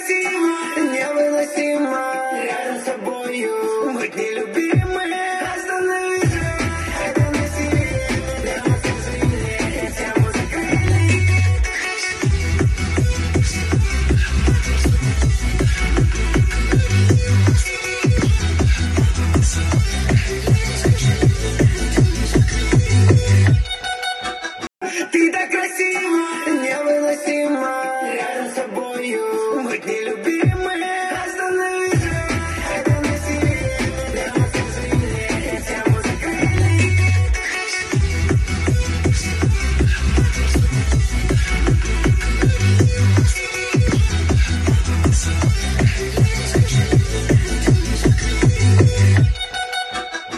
красиво, невыносимо. Рядом с тобою быть нелюбимой. Остановись, это насилие, прямо скажи, тему закрыли. Ты так красиво.